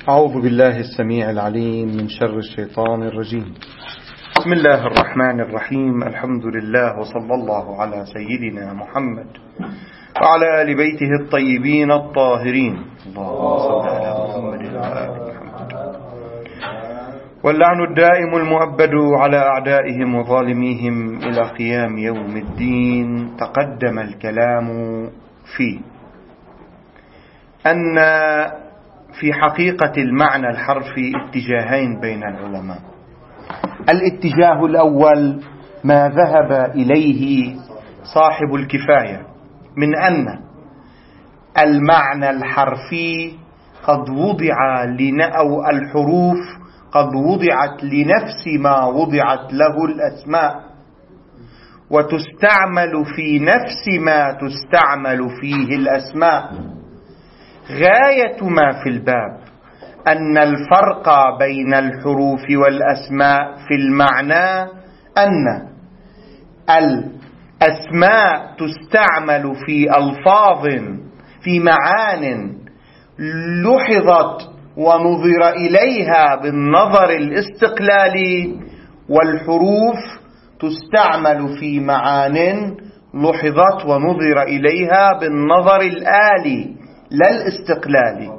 أعوذ بالله السميع العليم من شر الشيطان الرجيم. بسم الله الرحمن الرحيم. الحمد لله وصلى الله على سيدنا محمد وعلى آل بيته الطيبين الطاهرين. اللهم صل على محمد وعلى آل محمد. واللعن الدائم المؤبد على أعدائهم وظالميهم إلى قيام يوم الدين. تقدم الكلام فيه أن في حقيقة المعنى الحرفي اتجاهين بين العلماء. الاتجاه الأول ما ذهب إليه صاحب الكفاية من أن المعنى الحرفي قد وضع أو الحروف قد وضعت لنفس ما وضعت له الأسماء، وتستعمل في نفس ما تستعمل فيه الأسماء. غاية ما في الباب أن الفرق بين الحروف والأسماء في المعنى أن الأسماء تستعمل في ألفاظ في معان لحظت ونظر إليها بالنظر الاستقلالي، والحروف تستعمل في معان لحظت ونظر إليها بالنظر الآلي لا الاستقلالي.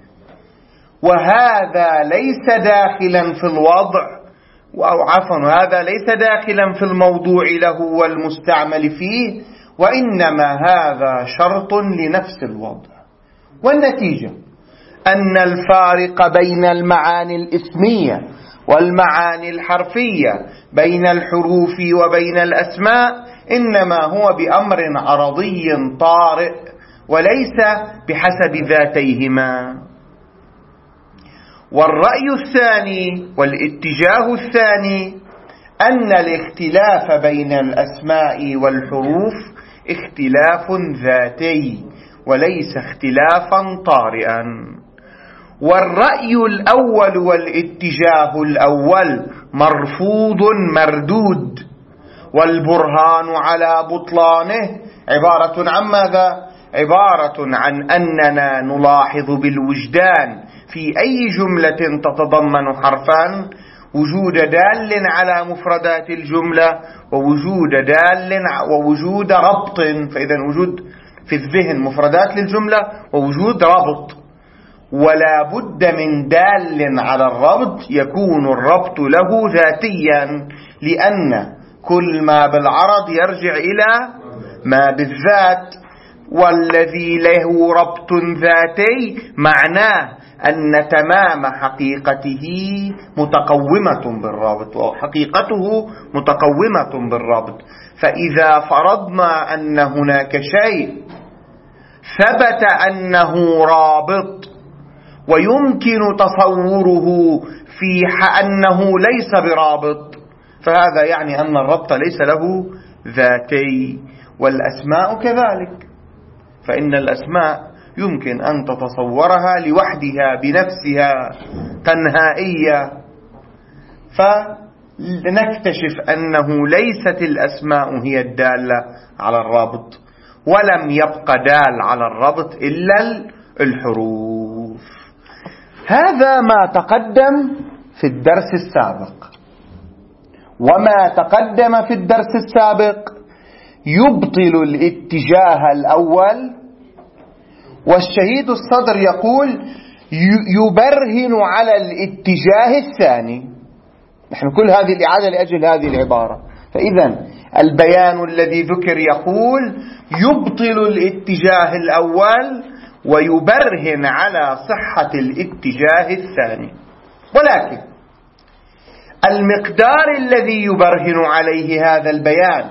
وهذا ليس داخلا في الوضع، أو عفوا هذا ليس داخلا في الموضوع له والمستعمل فيه، وإنما هذا شرط لنفس الوضع. والنتيجة أن الفارق بين المعاني الاسمية والمعاني الحرفية بين الحروف وبين الأسماء إنما هو بأمر عرضي طارئ وليس بحسب ذاتيهما. والرأي الثاني والاتجاه الثاني أن الاختلاف بين الأسماء والحروف اختلاف ذاتي وليس اختلافا طارئا. والرأي الأول والاتجاه الأول مرفوض مردود، والبرهان على بطلانه عبارة عن ماذا؟ عبارة عن أننا نلاحظ بالوجدان في أي جملة تتضمن حرفا وجود دال على مفردات الجملة ووجود ربط. فإذا وجود في الذهن مفردات للجملة ووجود ربط، ولا بد من دال على الربط يكون الربط له ذاتيا، لأن كل ما بالعرض يرجع إلى ما بالذات، والذي له ربط ذاتي معناه أن تمام حقيقته متقومة بالرابط، وحقيقته متقومة بالرابط. فإذا فرضنا أن هناك شيء ثبت أنه رابط ويمكن تصوره في أنه ليس برابط، فهذا يعني أن الربط ليس له ذاتي. والأسماء كذلك، فإن الأسماء يمكن أن تتصورها لوحدها بنفسها تنهائية، فنكتشف أنه ليست الأسماء هي الدالة على الرابط، ولم يبق دال على الرابط إلا الحروف. هذا ما تقدم في الدرس السابق. وما تقدم في الدرس السابق يبطل الاتجاه الأول، والشهيد الصدر يقول يبرهن على الاتجاه الثاني. نحن كل هذه الإعادة لأجل هذه العبارة. فإذا البيان الذي ذكر يقول يبطل الاتجاه الأول ويبرهن على صحة الاتجاه الثاني. ولكن المقدار الذي يبرهن عليه هذا البيان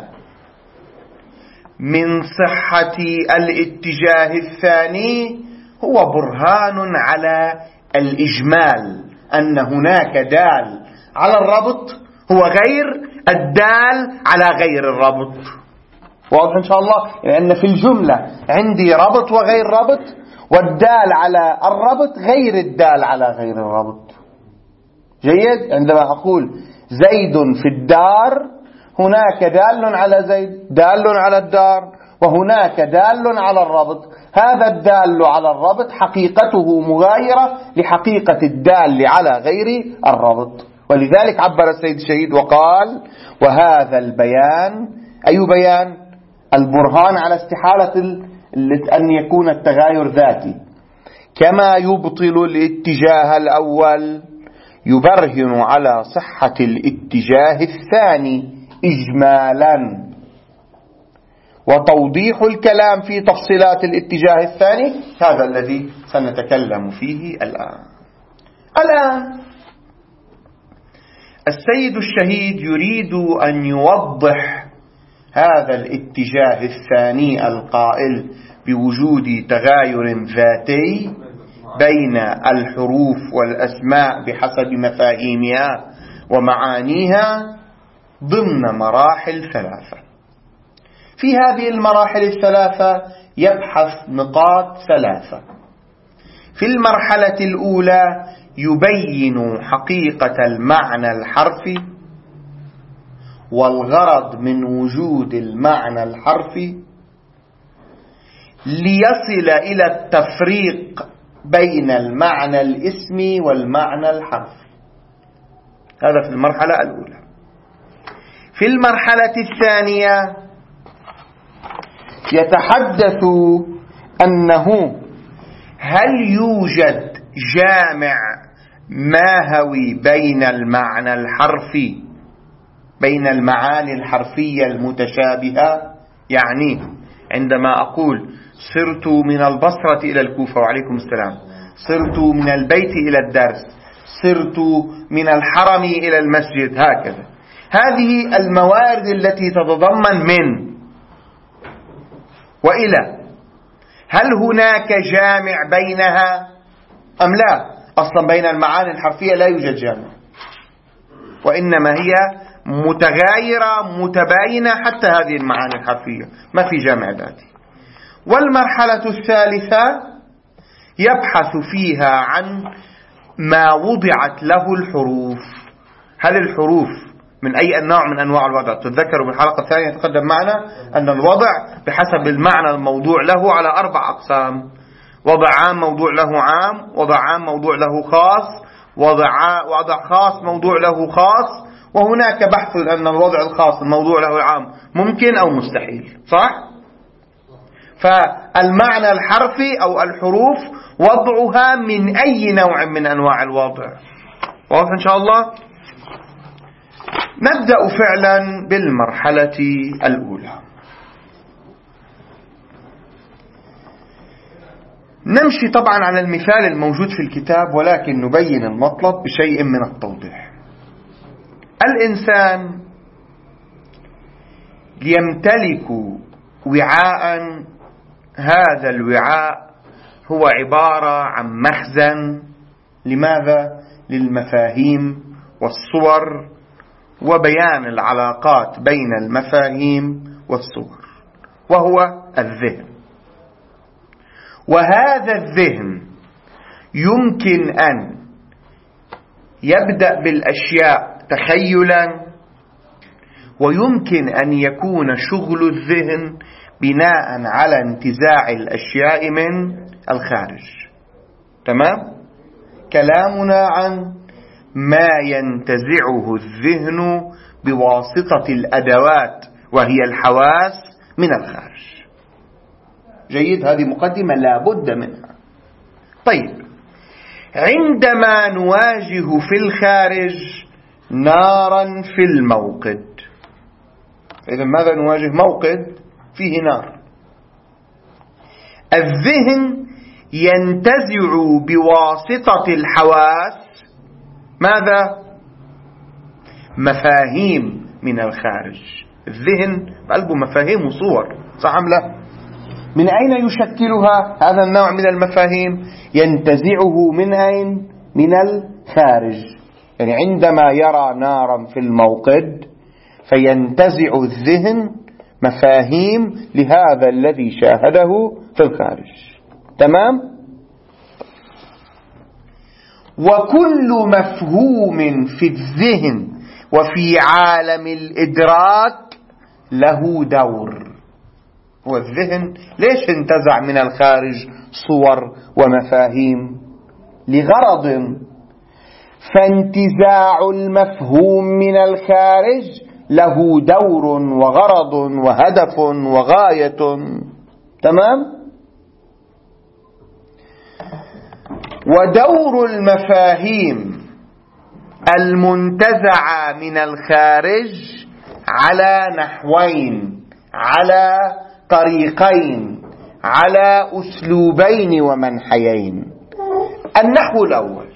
من صحة الاتجاه الثاني هو برهان على الإجمال، أن هناك دال على الربط هو غير الدال على غير الربط. واضح إن شاء الله؟ لأن في الجملة عندي ربط وغير ربط، والدال على الربط غير الدال على غير الربط. جيد؟ عندما أقول زيد في الدار هناك دال على زيد، دال على الدار، وهناك دال على الربط. هذا الدال على الربط حقيقته مغايرة لحقيقة الدال على غير الربط. ولذلك عبر السيد الشهيد وقال: وهذا البيان، أي بيان؟ البرهان على استحالة أن يكون التغاير ذاتي، كما يبطل الاتجاه الأول يبرهن على صحة الاتجاه الثاني إجمالا. وتوضيح الكلام في تفصيلات الاتجاه الثاني هذا الذي سنتكلم فيه الآن السيد الشهيد يريد أن يوضح هذا الاتجاه الثاني القائل بوجود تغاير ذاتي بين الحروف والأسماء بحسب مفاهيمها ومعانيها ضمن مراحل ثلاثة. في هذه المراحل الثلاثة يبحث نقاط ثلاثة. في المرحلة الأولى يبين حقيقة المعنى الحرفي والغرض من وجود المعنى الحرفي ليصل إلى التفريق بين المعنى الاسمي والمعنى الحرفي. هذا في المرحلة الأولى. في المرحلة الثانية يتحدث أنه هل يوجد جامع ماهوي بين المعنى الحرفي، بين المعاني الحرفية المتشابهة. يعني عندما أقول سرت من البصرة إلى الكوفة، وعليكم السلام، سرت من البيت إلى الدرس، سرت من الحرم إلى المسجد، هكذا. هذه الموارد التي تتضمن من وإلى، هل هناك جامع بينها أم لا؟ أصلا بين المعاني الحرفية لا يوجد جامع، وإنما هي متغايرة متباينة حتى هذه المعاني الحرفية، ما في جامع ذاتي. والمرحلة الثالثة يبحث فيها عن ما وضعت له الحروف. هل الحروف من أي نوع من أنواع الوضع؟ تتذكروا بالحلقة الثانية تقدم معنا أن الوضع بحسب المعنى الموضوع له على 4 أقسام: وضع عام موضوع له عام، وضع عام موضوع له خاص، وضع خاص موضوع له خاص، وهناك بحث أن الوضع الخاص الموضوع له عام ممكن أو مستحيل، صح؟ فالمعنى الحرفي أو الحروف وضعها من أي نوع من أنواع الوضع. واضح إن شاء الله؟ نبدأ فعلا بالمرحلة الأولى. نمشي طبعا على المثال الموجود في الكتاب، ولكن نبين المطلب بشيء من التوضيح. الإنسان يمتلك وعاء، هذا الوعاء هو عبارة عن مخزن. لماذا؟ للمفاهيم والصور وبيان العلاقات بين المفاهيم والصور، وهو الذهن. وهذا الذهن يمكن أن يبدأ بالأشياء تخيلا، ويمكن أن يكون شغل الذهن بناء على انتزاع الأشياء من الخارج. تمام؟ كلامنا عن ما ينتزعه الذهن بواسطة الأدوات وهي الحواس من الخارج. جيد، هذه مقدمة لا بد منها. طيب، عندما نواجه في الخارج نارا في الموقد، إذن ماذا نواجه؟ موقد فيه نار. الذهن ينتزع بواسطة الحواس ماذا؟ مفاهيم من الخارج. الذهن قلبه مفاهيم وصور، صح أم لا؟ من أين يشكلها هذا النوع من المفاهيم؟ ينتزعه من أين؟ من الخارج. يعني عندما يرى نارا في الموقد فينتزع الذهن مفاهيم لهذا الذي شاهده في الخارج. تمام؟ وكل مفهوم في الذهن وفي عالم الإدراك له دور. هو الذهن ليش انتزع من الخارج صور ومفاهيم؟ لغرض، فانتزاع المفهوم من الخارج له دور وغرض وهدف وغاية. تمام؟ ودور المفاهيم المنتزعة من الخارج على نحوين، على طريقين، على أسلوبين ومنحيين. النحو الأول: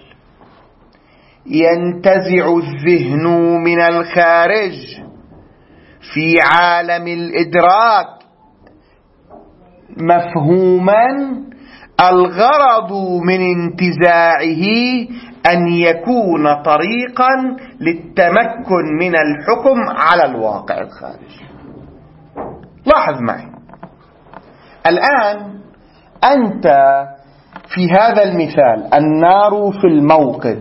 ينتزع الذهن من الخارج في عالم الإدراك مفهوما الغرض من انتزاعه أن يكون طريقا للتمكن من الحكم على الواقع الخارجي. لاحظ معي الآن، أنت في هذا المثال النار في الموقد،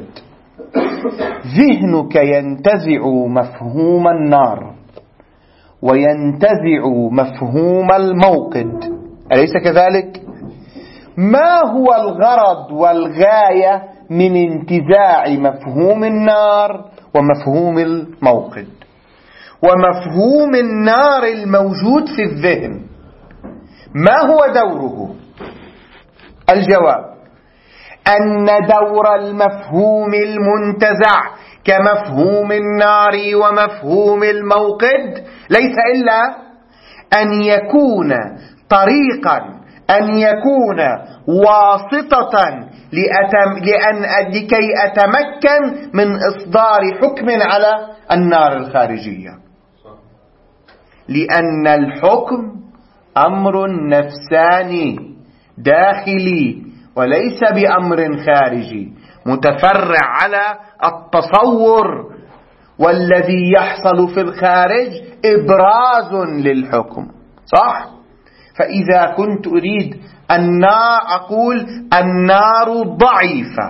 ذهنك ينتزع مفهوم النار وينتزع مفهوم الموقد، أليس كذلك؟ ما هو الغرض والغاية من انتزاع مفهوم النار ومفهوم الموقد؟ ومفهوم النار الموجود في الذهن ما هو دوره؟ الجواب: أن دور المفهوم المنتزع كمفهوم النار ومفهوم الموقد ليس إلا أن يكون طريقا، أن يكون واسطة لكي أتمكن من إصدار حكم على النار الخارجية، لأن الحكم أمر نفساني داخلي وليس بأمر خارجي متفرع على التصور، والذي يحصل في الخارج إبراز للحكم. صح؟ فإذا كنت أريد النار أقول النار ضعيفة،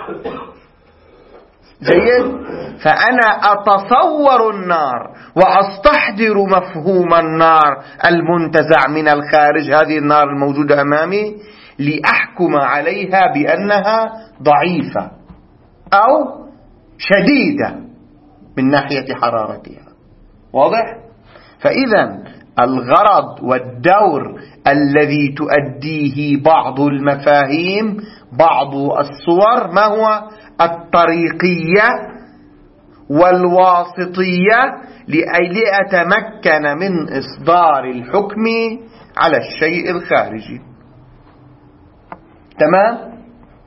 جيد، فأنا أتصور النار وأستحضر مفهوم النار المنتزع من الخارج، هذه النار الموجودة أمامي، لأحكم عليها بأنها ضعيفة أو شديدة من ناحية حرارتها. واضح؟ فإذا الغرض والدور الذي تؤديه بعض المفاهيم، بعض الصور، ما هو؟ الطريقية والواسطية، لأتمكن من إصدار الحكم على الشيء الخارجي. تمام؟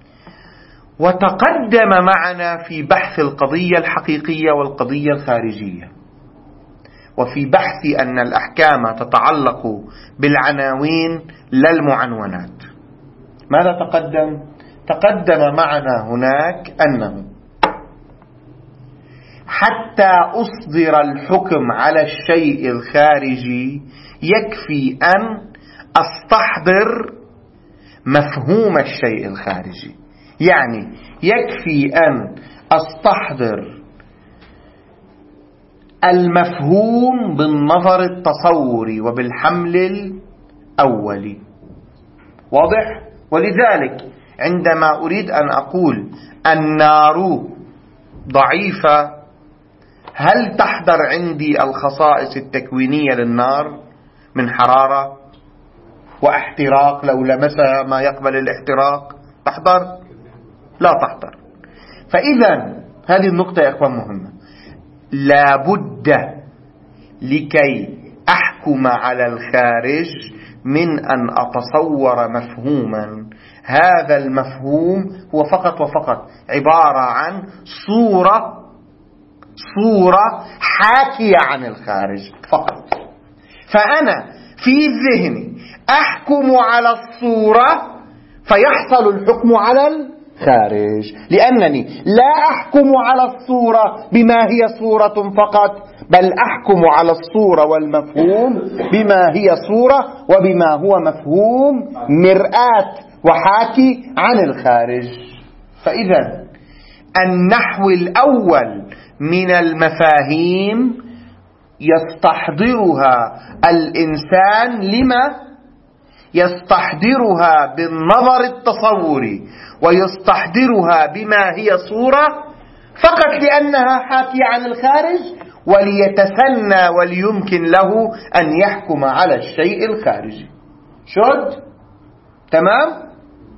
وتقدم معنا في بحث القضية الحقيقية والقضية الخارجية، وفي بحث أن الأحكام تتعلق بالعناوين لا المعنونات. ماذا تقدم؟ تقدم معنا هناك أنه حتى أصدر الحكم على الشيء الخارجي يكفي أن أستحضر مفهوم الشيء الخارجي، يعني يكفي أن أستحضر المفهوم بالنظر التصوري وبالحمل الأولي. واضح؟ ولذلك عندما أريد أن أقول النار ضعيفة، هل تحضر عندي الخصائص التكوينية للنار من حرارة واحتراق لو لمسها ما يقبل الاحتراق؟ تحضر؟ لا تحضر. فإذا هذه النقطة يا أخوان مهمة، لا بد لكي أحكم على الخارج من أن أتصور مفهوما، هذا المفهوم هو فقط وفقط عبارة عن صورة حاكية عن الخارج فقط. فأنا في ذهني أحكم على الصورة فيحصل الحكم على الخارج، لأنني لا أحكم على الصورة بما هي صورة فقط، بل أحكم على الصورة والمفهوم بما هي صورة وبما هو مفهوم، مرآة وحاكي عن الخارج. فإذا النحو الأول من المفاهيم يستحضرها الإنسان لما؟ يستحضرها بالنظر التصوري ويستحضرها بما هي صورة فقط لأنها حاكية عن الخارج، وليتسنى وليمكن له أن يحكم على الشيء الخارجي. شد؟ تمام؟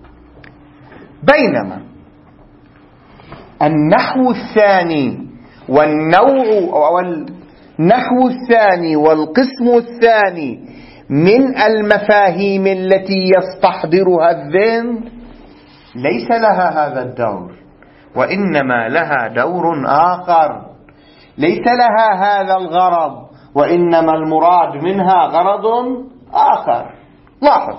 بينما النحو الثاني النحو الثاني والقسم الثاني من المفاهيم التي يستحضرها الذهن ليس لها هذا الدور، وإنما لها دور آخر، ليس لها هذا الغرض، وإنما المراد منها غرض آخر. لاحظ،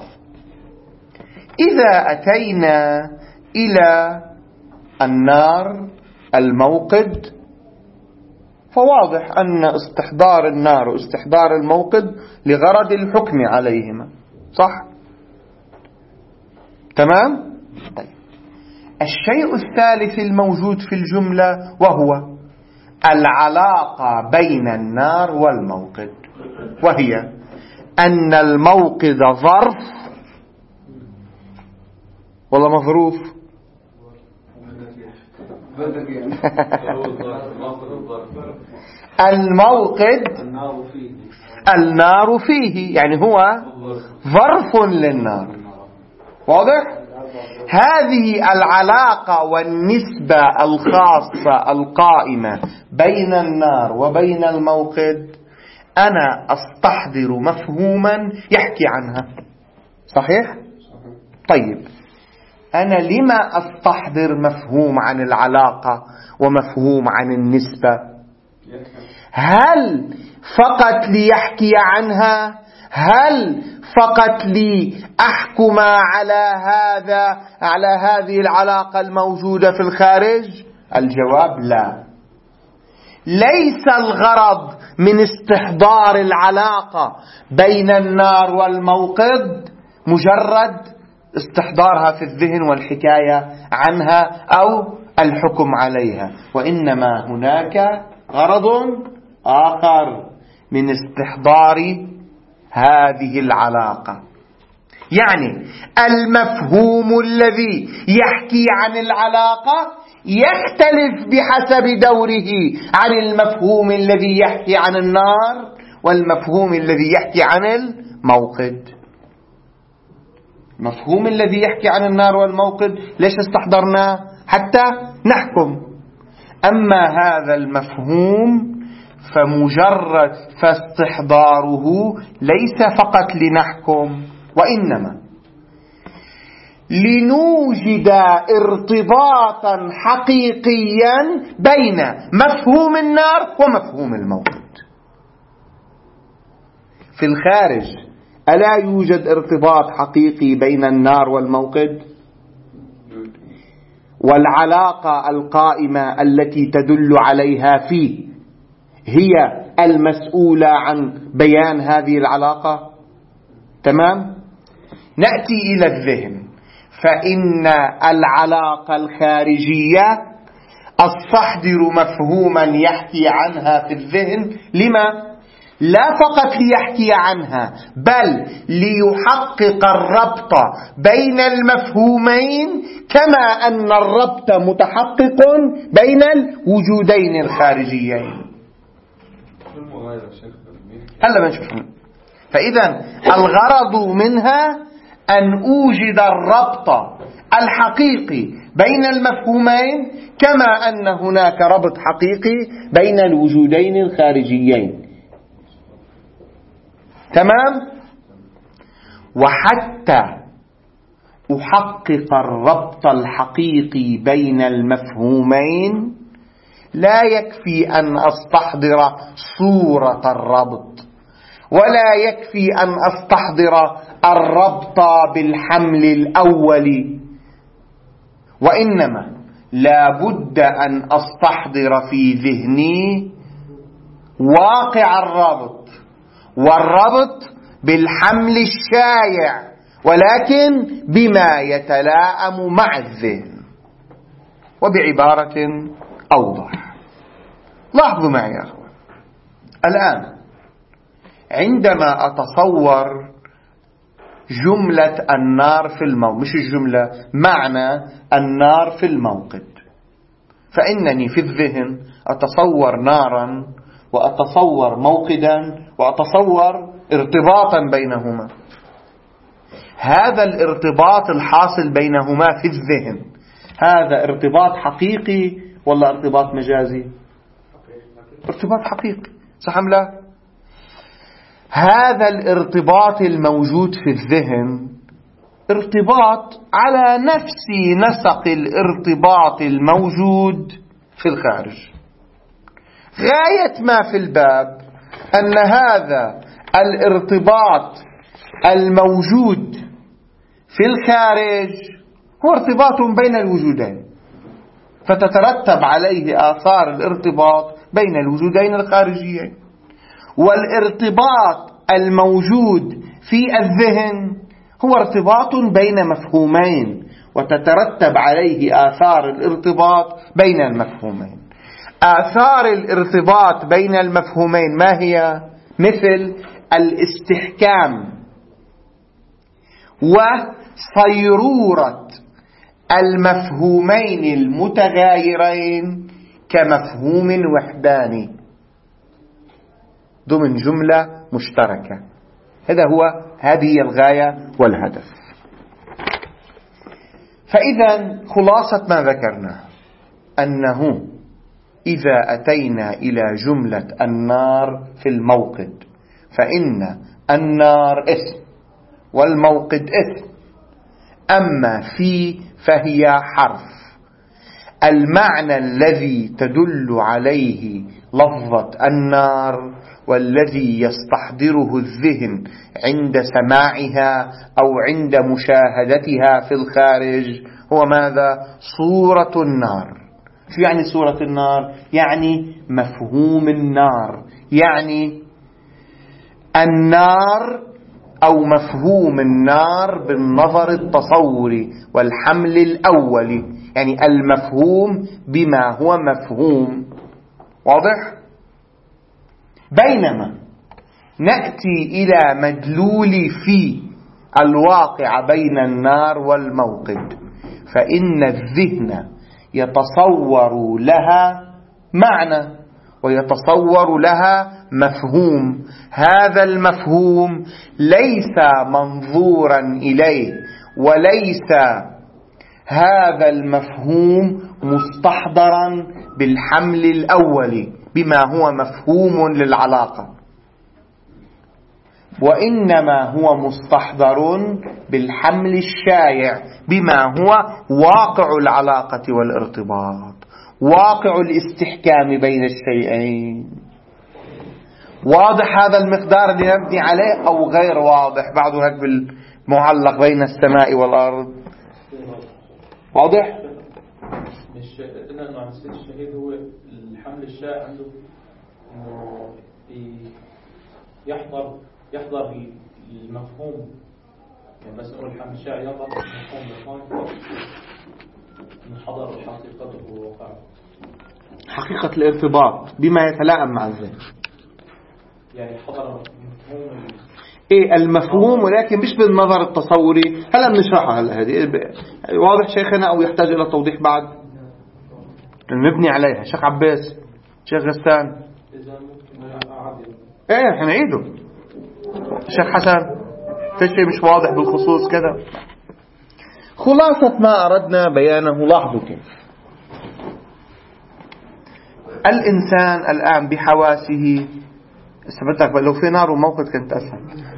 إذا أتينا إلى النار الموقد فواضح أن استحضار النار واستحضار الموقد لغرض الحكم عليهما، صح؟ تمام؟ طيب، الشيء الثالث الموجود في الجملة وهو العلاقة بين النار والموقد، وهي أن الموقد ظرف ولا مظروف؟ الموقد النار فيه، يعني هو ظرف للنار. واضح؟ هذه العلاقة والنسبة الخاصة القائمة بين النار وبين الموقد أنا أستحضر مفهوما يحكي عنها، صحيح؟ طيب، أنا لما أستحضر مفهوم عن العلاقة ومفهوم عن النسبة؟ هل فقط ليحكي عنها؟ هل فقط لأحكم على هذه العلاقة الموجودة في الخارج؟ الجواب لا. ليس الغرض من استحضار العلاقة بين النار والموقد مجرد استحضارها في الذهن والحكاية عنها أو الحكم عليها، وإنما هناك غرض آخر من استحضار هذه العلاقة. يعني المفهوم الذي يحكي عن العلاقة يختلف بحسب دوره عن المفهوم الذي يحكي عن النار والمفهوم الذي يحكي عن الموقد. المفهوم الذي يحكي عن النار والموقد ليش استحضرناه؟ حتى نحكم. أما هذا المفهوم فاستحضاره ليس فقط لنحكم، وإنما لنوجد ارتباطا حقيقيا بين مفهوم النار ومفهوم الموقد. في الخارج ألا يوجد ارتباط حقيقي بين النار والموقد؟ والعلاقة القائمة التي تدل عليها فيه هي المسؤولة عن بيان هذه العلاقة. تمام؟ نأتي إلى الذهن، فإن العلاقة الخارجية أستحضر مفهوما يحكي عنها في الذهن. لما؟ لا فقط ليحكي عنها، بل ليحقق الربط بين المفهومين، كما أن الربط متحقق بين الوجودين الخارجيين. هلا بنشوف. فإذا الغرض منها أن أوجد الربط الحقيقي بين المفهومين، كما أن هناك ربط حقيقي بين الوجودين الخارجيين. تمام؟ وحتى أحقق الربط الحقيقي بين المفهومين لا يكفي أن أستحضر صورة الربط، ولا يكفي أن أستحضر الربط بالحمل الأولي، وإنما لا بد أن أستحضر في ذهني واقع الربط، والربط بالحمل الشائع، ولكن بما يتلائم مع الذهن. وبعبارة أوضح، لاحظوا معي يا أخوان، الآن عندما أتصور جملة النار في الموقد، مش الجملة، معنى النار في الموقد، فإنني في الذهن أتصور نارا وأتصور موقدا وأتصور ارتباطا بينهما. هذا الارتباط الحاصل بينهما في الذهن، هذا ارتباط حقيقي ولا ارتباط مجازي؟ ارتباط حقيقي، صح أم لا؟ هذا الارتباط الموجود في الذهن ارتباط على نفس نسق الارتباط الموجود في الخارج. غاية ما في الباب أن هذا الارتباط الموجود في الخارج هو ارتباط بين الوجودين، فتترتب عليه آثار الارتباط بين الوجودين الخارجيين. والارتباط الموجود في الذهن هو ارتباط بين مفهومين، وتترتب عليه آثار الارتباط بين المفهومين. آثار الارتباط بين المفهومين ما هي؟ مثل الاستحكام وصيرورة المفهومين المتغايرين كمفهوم وحداني ضمن جملة مشتركة. هذه هي الغاية والهدف. فإذا خلاصة ما ذكرنا أنه إذا أتينا إلى جملة النار في الموقد فإن النار اسم والموقد اسم، أما فهي حرف. المعنى الذي تدل عليه لفظة النار والذي يستحضره الذهن عند سماعها أو عند مشاهدتها في الخارج هو ماذا؟ صورة النار. شو يعني صورة النار؟ يعني مفهوم النار، يعني النار أو مفهوم النار بالنظر التصوري والحمل الأولي، يعني المفهوم بما هو مفهوم. واضح؟ بينما نأتي إلى مدلول في الواقع بين النار والموقد، فإن الذهن يتصور لها معنى ويتصور لها مفهوم. هذا المفهوم ليس منظورا إليه، وليس هذا المفهوم مستحضرا بالحمل الأولي بما هو مفهوم للعلاقة، وإنما هو مستحضر بالحمل الشائع بما هو واقع العلاقة والارتباط، واقع الاستحكام بين الشيئين. واضح هذا المقدار اللي نبني عليه أو غير واضح؟ بعده هيك بالمعلق بين السماء والأرض. واضح؟ قلنا الشهيد هو الحمل الشائع عنده يحضر المفهوم، يعني بس نقول الحمل الشائع يحضر المفهوم من حضر حقيقته وواقعه، حقيقة الارتباط بما يتلائم مع الذهن، يعني حضر مفهوم المفهوم، ولكن مش بالنظر التصوري. هلا بنشرحها هذه واضح شيخنا أو يحتاج إلى توضيح بعد؟ نبني عليها. شيخ عباس، شيخ غسان، حنعيده. شيخ حسن، في شيء مش واضح بالخصوص كذا. خلاصة ما أردنا بيانه، لاحظوا كيف الإنسان الآن بحواسه. بدك لو في نار وموقد كنت أسهل.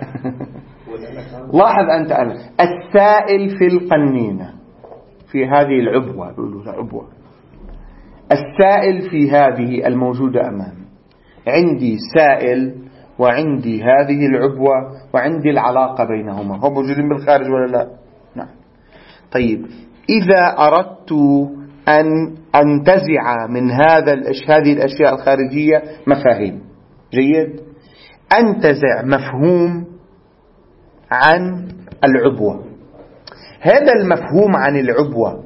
لاحظ أنت السائل في القنينة، في هذه العبوة، يقولوا عبوة، السائل في هذه الموجودة أمامي. عندي سائل وعندي هذه العبوة وعندي العلاقة بينهما، هم موجودين بالخارج ولا لا؟ نعم. طيب إذا أردت أن أنتزع من هذه الأشياء الخارجية مفاهيم، جيد، أنتزع مفهوم عن العبوة. هذا المفهوم عن العبوة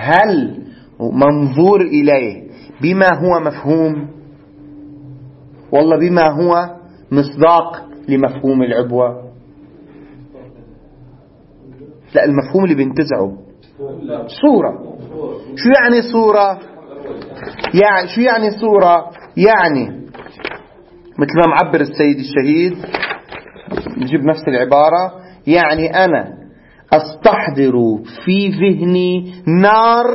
هل منظور إليه بما هو مفهوم والله بما هو مصداق لمفهوم العبوة؟ لا، المفهوم اللي بينتزعه صورة. شو يعني صورة؟ يعني شو يعني صورة؟ يعني مثل ما معبر السيد الشهيد، نجيب نفس العبارة، يعني أنا أستحضر في ذهني نار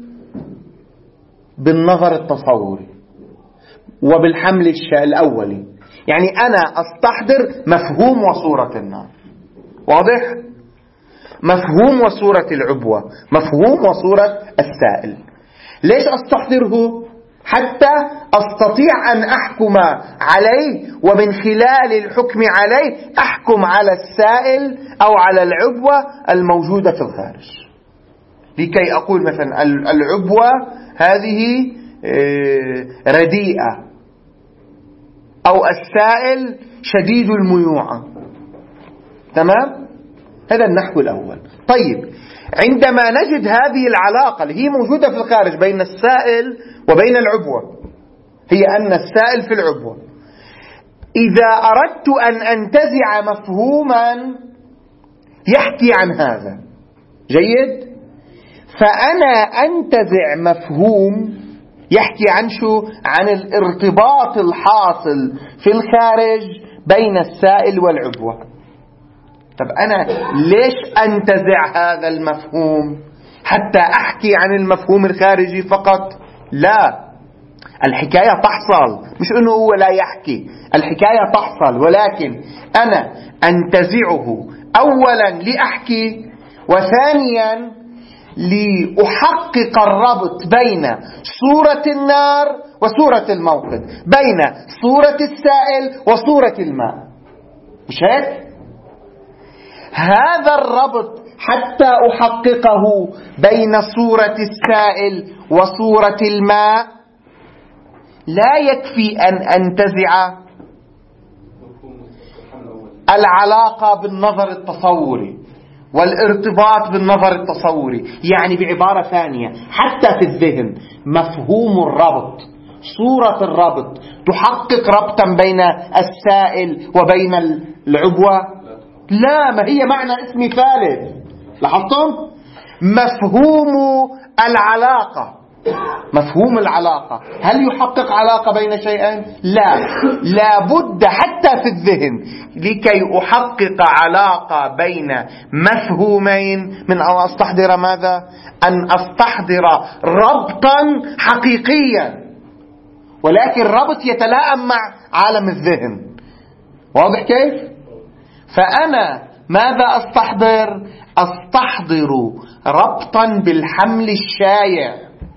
بالنظر التصوري وبالحمل الأولي. يعني أنا أستحضر مفهوم وصورة النار. واضح؟ مفهوم وصورة العبوة، مفهوم وصورة السائل. ليش أستحضره؟ حتى أستطيع أن أحكم عليه، ومن خلال الحكم عليه أحكم على السائل أو على العبوة الموجودة في الخارج. لكي أقول مثلا العبوة هذه رديئة، أو السائل شديد الميوعة. تمام؟ هذا النحو الأول. طيب، عندما نجد هذه العلاقة اللي هي موجودة في الخارج بين السائل وبين العبوة، هي أن السائل في العبوة، إذا أردت أن أنتزع مفهوما يحكي عن هذا، جيد، فأنا أنتزع مفهوم يحكي عن شو؟ عن الارتباط الحاصل في الخارج بين السائل والعبوة. طب أنا ليش أنتزع هذا المفهوم؟ حتى أحكي عن المفهوم الخارجي فقط؟ لا، الحكاية تحصل، مش أنه هو لا يحكي، الحكاية تحصل، ولكن أنا أنتزعه أولا لأحكي، وثانيا لأحقق الربط بين صورة النار وصورة الموقد، بين صورة السائل وصورة الماء. مش هيك؟ هذا الربط حتى أحققه بين صورة السائل وصورة الماء لا يكفي أن أنتزع العلاقة بالنظر التصوري والارتباط بالنظر التصوري. يعني بعبارة ثانية، حتى في الذهن مفهوم الربط، صورة الربط تحقق ربطا بين السائل وبين العبوة؟ لا، ما هي معنى اسمي ثالث. لاحظتم؟ مفهوم العلاقة، مفهوم العلاقة هل يحقق علاقة بين شيئين؟ لا بد حتى في الذهن لكي أحقق علاقة بين مفهومين من أن أستحضر ماذا؟ أن أستحضر ربطا حقيقيا، ولكن ربط يتلائم مع عالم الذهن. واضح كيف؟ فأنا ماذا أستحضر؟ أستحضر ربطا بالحمل الشايع،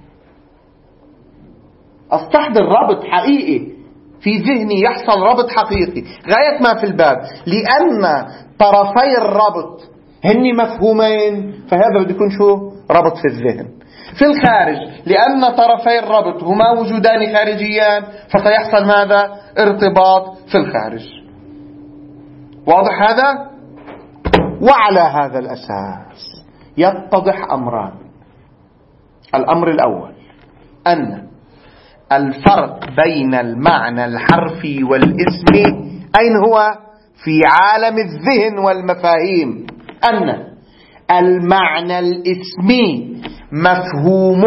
أستحضر ربط حقيقي في ذهني، يحصل ربط حقيقي غاية ما في الباب، لأن طرفي الربط هن مفهومين، فهذا بده يكون شو؟ ربط في الذهن. في الخارج، لأن طرفي الربط هما وجودان خارجيان، فسيحصل ماذا؟ ارتباط في الخارج. واضح هذا؟ وعلى هذا الأساس يتضح أمران. الأمر الأول أن الفرق بين المعنى الحرفي والاسمي أين هو؟ في عالم الذهن والمفاهيم. أن المعنى الاسمي مفهوم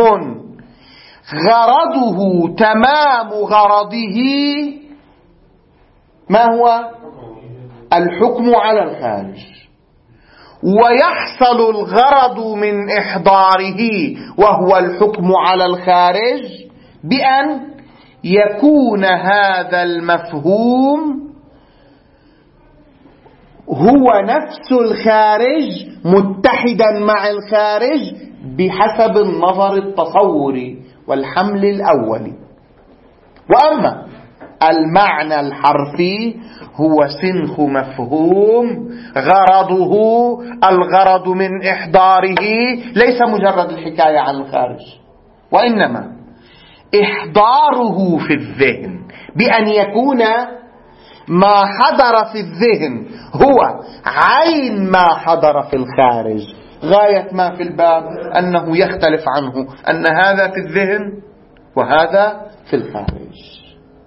غرضه تمام غرضه ما هو؟ الحكم على الخارج، ويحصل الغرض من إحضاره وهو الحكم على الخارج بأن يكون هذا المفهوم هو نفس الخارج متحدا مع الخارج بحسب النظر التصوري والحمل الأولي. وأما المعنى الحرفي هو سنخ مفهوم غرضه الغرض من إحضاره، ليس مجرد الحكاية عن الخارج، وإنما إحضاره في الذهن بأن يكون ما حضر في الذهن هو عين ما حضر في الخارج. غاية ما في الباب أنه يختلف عنه، أن هذا في الذهن وهذا في الخارج.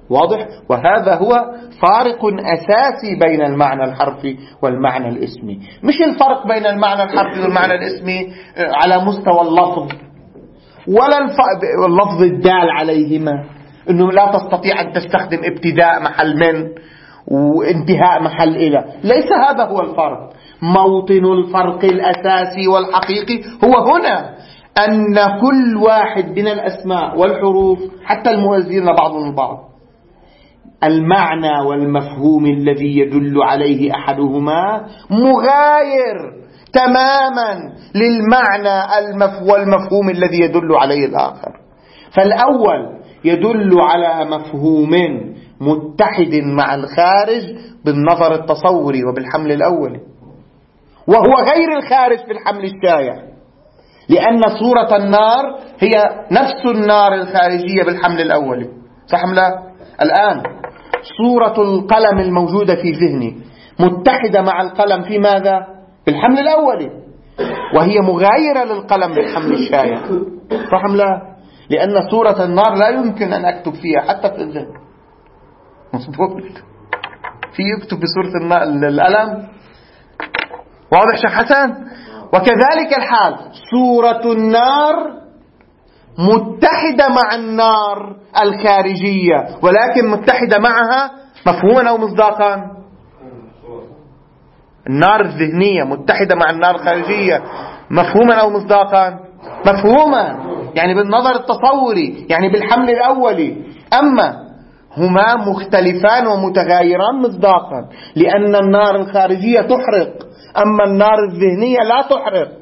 واضح؟ وهذا هو فارق أساسي بين المعنى الحرفي والمعنى الاسمي. مش الفرق بين المعنى الحرفي والمعنى الاسمي على مستوى اللفظ ولا اللفظ الدال عليهما، أنه لا تستطيع أن تستخدم ابتداء محل من وانتهاء محل إلى. ليس هذا هو الفرق. موطن الفرق الأساسي والحقيقي هو هنا، أن كل واحد من الأسماء والحروف حتى الموازين بعضهم البعض، المعنى والمفهوم الذي يدل عليه أحدهما مغاير تماما للمعنى والمفهوم الذي يدل عليه الآخر. فالأول يدل على مفهوم متحد مع الخارج بالنظر التصوري وبالحمل الأولي، وهو غير الخارج في الحمل الشائع، لأن صورة النار هي نفس النار الخارجية بالحمل الأولي، صح أم لا؟ الآن صورة القلم الموجودة في ذهني متحدة مع القلم في ماذا؟ بالحمل الأولي، وهي مغايرة للقلم بالحمل الشائع، صح أم لا؟ لأن صورة النار لا يمكن أن أكتب فيها حتى في الذهن، مظبوط؟ في يكتب بصورة القلم، واضح شيخ حسن؟ وكذلك الحال صورة النار متحدة مع النار الخارجية، ولكن متحدة معها مفهوما أو مصداقا. النار الذهنية متحدة مع النار الخارجية مفهوما أو مصداقا؟ مفهوما، يعني بالنظر التصوري، يعني بالحمل الأولي. أما هما مختلفان ومتغايران مصداقا، لأن النار الخارجية تحرق، أما النار الذهنية لا تحرق.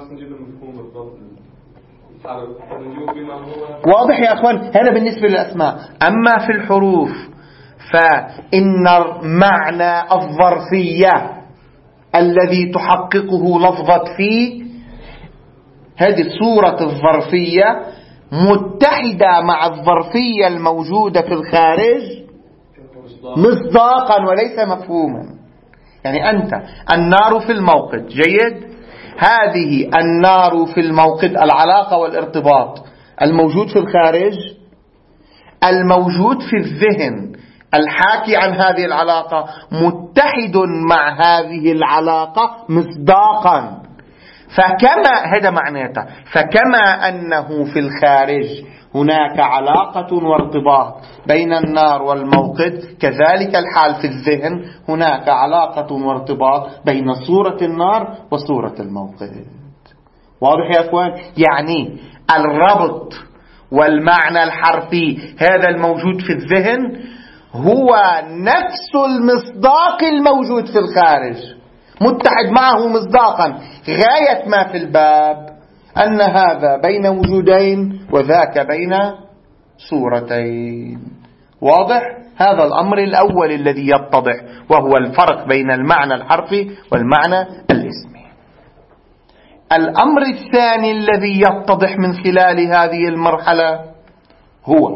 واضح يا أخوان؟ هذا بالنسبة للأسماء. أما في الحروف فإن معنى الظرفية الذي تحققه لفظة في، هذه صورة الظرفية متحدة مع الظرفية الموجودة في الخارج مصداقا وليس مفهوما. يعني أنت النار في الموقد، جيد، هذه النار في الموقد العلاقة والارتباط الموجود في الخارج، الموجود في الذهن الحاكي عن هذه العلاقة متحد مع هذه العلاقة مصداقا. فكما هذا معناته، فكما أنه في الخارج هناك علاقة وارتباط بين النار والموقد، كذلك الحال في الذهن هناك علاقة وارتباط بين صورة النار وصورة الموقد. واضح يا أخوان؟ يعني الربط والمعنى الحرفي هذا الموجود في الذهن هو نفس المصداق الموجود في الخارج، متحد معه مصداقا. غاية ما في الباب أن هذا بين وجودين وذاك بين صورتين. واضح؟ هذا الأمر الأول الذي يتضح، وهو الفرق بين المعنى الحرفي والمعنى الاسمي. الأمر الثاني الذي يتضح من خلال هذه المرحلة هو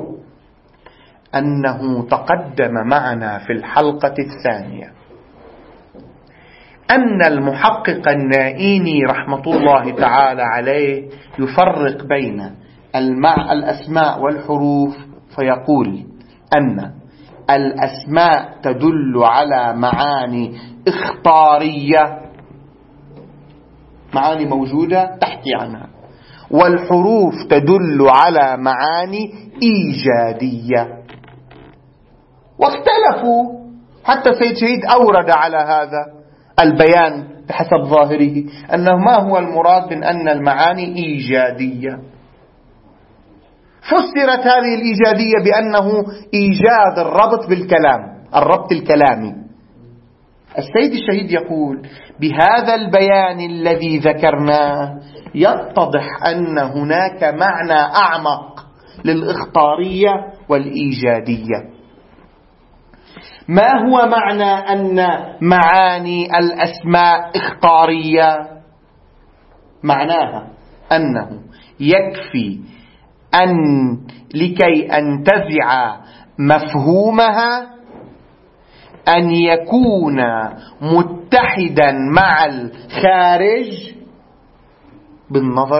أنه تقدم معنا في الحلقة الثانية أن المحقق النائيني رحمة الله تعالى عليه يفرق بين الأسماء والحروف، فيقول أن الأسماء تدل على معاني اختارية، معاني موجودة تحكي عنها، والحروف تدل على معاني إيجادية. واختلفوا، حتى سيد شهيد أورد على هذا البيان بحسب ظاهره أنه ما هو المراد من أن المعاني إيجادية. فسرت هذه الإيجادية بأنه إيجاد الربط بالكلام، الربط الكلامي. السيد الشهيد يقول بهذا البيان الذي ذكرناه يتضح أن هناك معنى أعمق للإخطارية والإيجادية. ما هو معنى أن معاني الأسماء إخطارية؟ معناها أنه يكفي أن لكي أنتزع مفهومها أن يكون متحدا مع الخارج بالنظر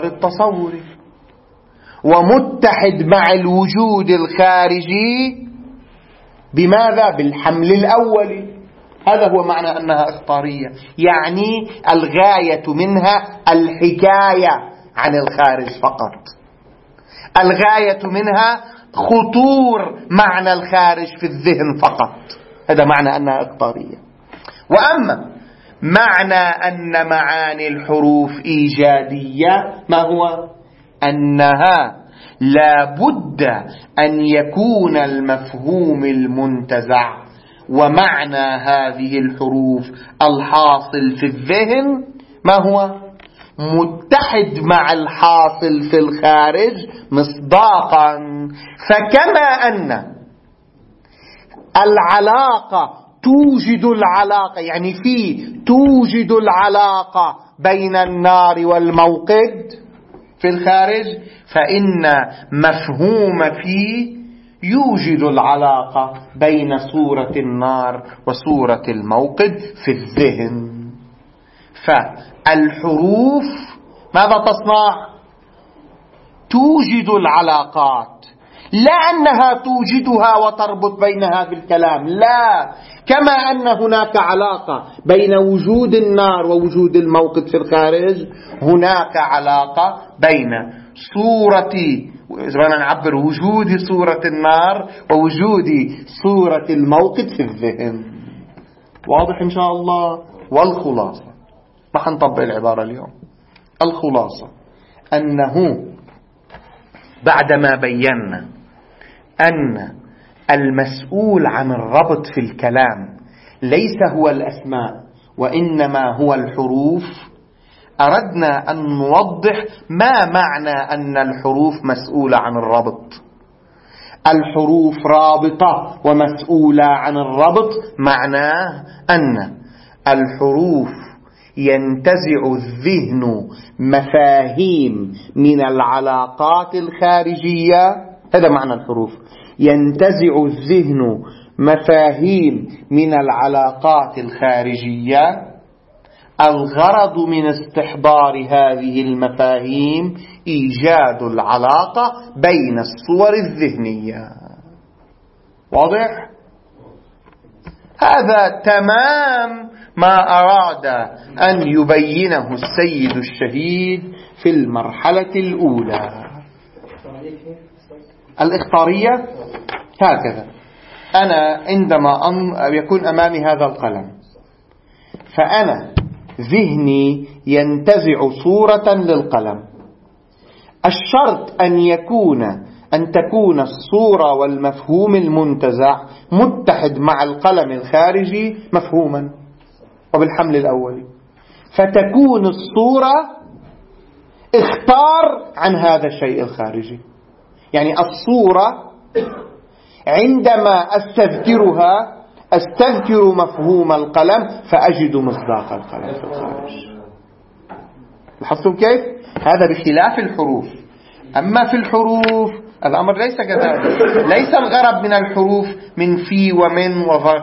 بماذا؟ بالحمل الأولي. هذا هو معنى أنها إخطارية، يعني الغاية منها الحكاية عن الخارج فقط، الغاية منها خطور معنى الخارج في الذهن فقط. هذا معنى أنها إخطارية. وأما معنى أن معاني الحروف إيجادية، ما هو؟ أنها لا بد أن يكون المفهوم المنتزع ومعنى هذه الحروف الحاصل في الذهن ما هو؟ متحد مع الحاصل في الخارج مصداقا. فكما أن العلاقة توجد العلاقة، يعني توجد العلاقة بين النار والموقد في الخارج، فإن مفهوم يوجد العلاقة بين صورة النار وصورة الموقد في الذهن. فالحروف ماذا تصنع؟ توجد العلاقات، لا أنها توجدها وتربط بينها بالكلام، لا، كما أن هناك علاقة بين وجود النار ووجود الموقد في الخارج، هناك علاقة بين صورة، إذا نعبر، وجود صورة النار ووجود صورة الموقد في الذهن. واضح إن شاء الله؟ والخلاصة، ما نطبق العبارة اليوم، الخلاصة أنه بعدما بينا أن المسؤول عن الربط في الكلام ليس هو الأسماء وإنما هو الحروف، أردنا أن نوضح ما معنى أن الحروف مسؤولة عن الربط. الحروف رابطة ومسؤولة عن الربط، معناه أن الحروف ينتزع الذهن مفاهيم من العلاقات الخارجية. هذا معنى الحروف، ينتزع الذهن مفاهيم من العلاقات الخارجية. الغرض من استحضار هذه المفاهيم إيجاد العلاقة بين الصور الذهنية. واضح؟ هذا تمام ما أراد أن يبينه السيد الشهيد في المرحلة الأولى. الإخطارية هكذا، أنا عندما يكون أمامي هذا القلم، فأنا ذهني ينتزع صورة للقلم. الشرط أن تكون الصورة والمفهوم المنتزع متحد مع القلم الخارجي مفهوما وبالحمل الأولي، فتكون الصورة اختار عن هذا الشيء الخارجي. يعني الصورة عندما أستذكر مفهوم القلم فأجد مصداق القلم في الخارج. لاحظتم كيف؟ هذا بخلاف الحروف. أما في الحروف الأمر ليس كذلك، ليس الغرض من الحروف من في ومن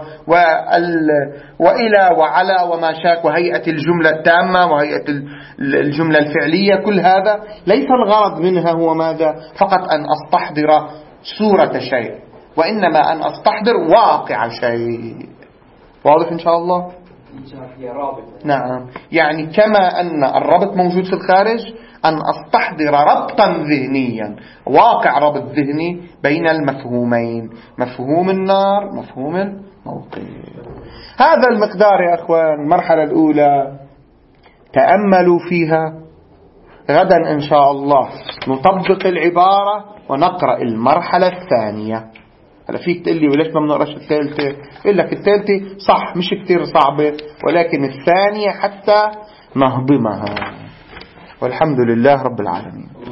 وإلى وعلى وما شاك وهيئة الجملة التامة وهيئة الجملة الفعلية، كل هذا ليس الغرض منها هو ماذا؟ فقط أن أستحضر صورة شيء، وإنما أن أستحضر واقع شيء. واضح إن شاء الله؟ نعم، يعني كما أن الربط موجود في الخارج، أن أستحضر ربطا ذهنيا، واقع ربط ذهني بين المفهومين، مفهوم النار مفهوم الموقد. هذا المقدار يا أخوان، المرحلة الأولى تأملوا فيها. غدا إن شاء الله نطبق العبارة ونقرأ المرحلة الثانية. هلا فيك تقول لي وليش ما بنقراش الثالثة؟ اقول لك الثالثة صح مش كتير صعبة، ولكن الثانية حتى نهضمها. والحمد لله رب العالمين.